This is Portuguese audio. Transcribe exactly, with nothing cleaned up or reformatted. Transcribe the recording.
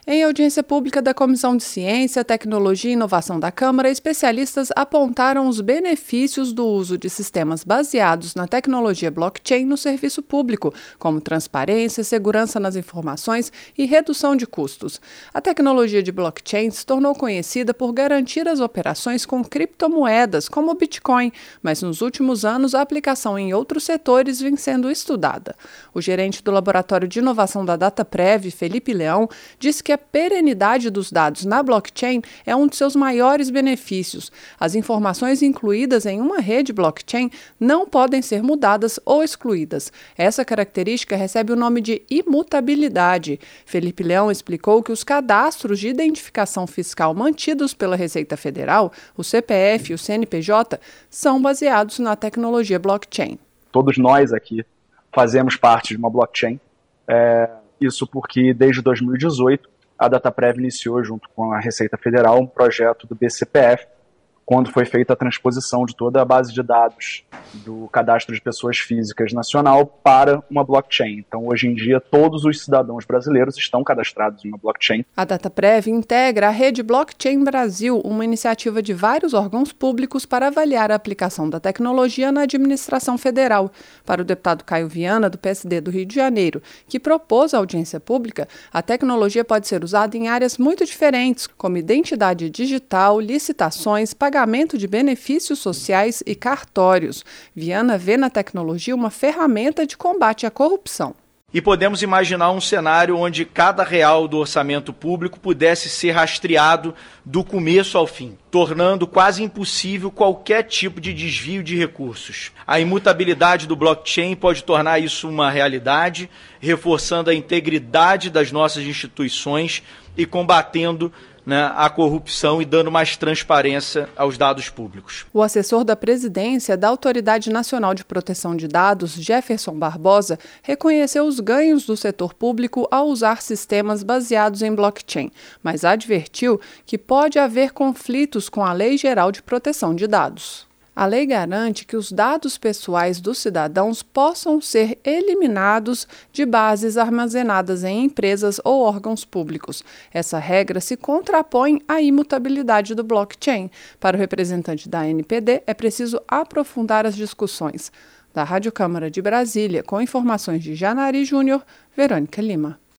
Em audiência pública da Comissão de Ciência, Tecnologia e Inovação da Câmara, especialistas apontaram os benefícios do uso de sistemas baseados na tecnologia blockchain no serviço público, como transparência, segurança nas informações e redução de custos. A tecnologia de blockchain se tornou conhecida por garantir as operações com criptomoedas, como o Bitcoin, mas nos últimos anos a aplicação em outros setores vem sendo estudada. O gerente do Laboratório de Inovação da Dataprev, Felipe Leão, disse que a perenidade dos dados na blockchain é um de seus maiores benefícios. As informações incluídas em uma rede blockchain não podem ser mudadas ou excluídas. Essa característica recebe o nome de imutabilidade. Felipe Leão explicou que os cadastros de identificação fiscal mantidos pela Receita Federal, o C P F e o C N P J, são baseados na tecnologia blockchain. Todos nós aqui fazemos parte de uma blockchain. É, isso porque desde dois mil e dezoito a Dataprev iniciou, junto com a Receita Federal, um projeto do B C P F, quando foi feita a transposição de toda a base de dados do Cadastro de Pessoas Físicas Nacional para uma blockchain. Então, hoje em dia, todos os cidadãos brasileiros estão cadastrados em uma blockchain. A Dataprev integra a Rede Blockchain Brasil, uma iniciativa de vários órgãos públicos para avaliar a aplicação da tecnologia na administração federal. Para o deputado Caio Viana, do P S D do Rio de Janeiro, que propôs a audiência pública, a tecnologia pode ser usada em áreas muito diferentes, como identidade digital, licitações, pagamento de benefícios sociais e cartórios. Viana vê na tecnologia uma ferramenta de combate à corrupção. E podemos imaginar um cenário onde cada real do orçamento público pudesse ser rastreado do começo ao fim, tornando quase impossível qualquer tipo de desvio de recursos. A imutabilidade do blockchain pode tornar isso uma realidade, reforçando a integridade das nossas instituições e combatendo Né, a corrupção e dando mais transparência aos dados públicos. O assessor da presidência da Autoridade Nacional de Proteção de Dados, Jefferson Barbosa, reconheceu os ganhos do setor público ao usar sistemas baseados em blockchain, mas advertiu que pode haver conflitos com a Lei Geral de Proteção de Dados. A lei garante que os dados pessoais dos cidadãos possam ser eliminados de bases armazenadas em empresas ou órgãos públicos. Essa regra se contrapõe à imutabilidade do blockchain. Para o representante da A N P D, é preciso aprofundar as discussões. Da Rádio Câmara de Brasília, com informações de Janari Júnior, Verônica Lima.